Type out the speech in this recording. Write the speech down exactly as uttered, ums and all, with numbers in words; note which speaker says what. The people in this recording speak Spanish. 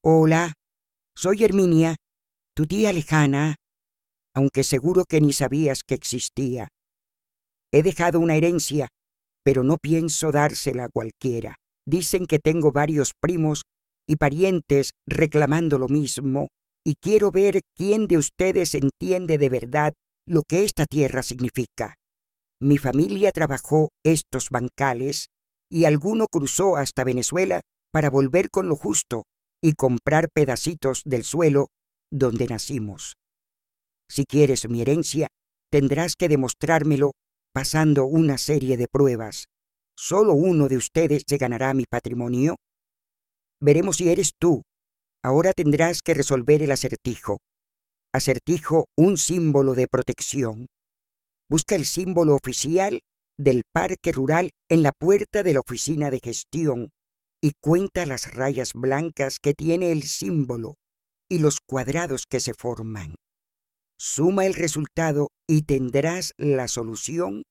Speaker 1: Hola, soy Herminia, tu tía lejana, aunque seguro que ni sabías que existía. He dejado una herencia, pero no pienso dársela a cualquiera. Dicen que tengo varios primos y parientes reclamando lo mismo, y quiero ver quién de ustedes entiende de verdad lo que esta tierra significa. Mi familia trabajó estos bancales y alguno cruzó hasta Venezuela para volver con lo justo y comprar pedacitos del suelo donde nacimos. Si quieres mi herencia, tendrás que demostrármelo pasando una serie de pruebas. ¿Solo uno de ustedes se ganará mi patrimonio? Veremos si eres tú. Ahora tendrás que resolver el acertijo. Acertijo, un símbolo de protección. Busca el símbolo oficial del parque rural en la puerta de la oficina de gestión y cuenta las rayas blancas que tiene el símbolo y los cuadrados que se forman. Suma el resultado y tendrás la solución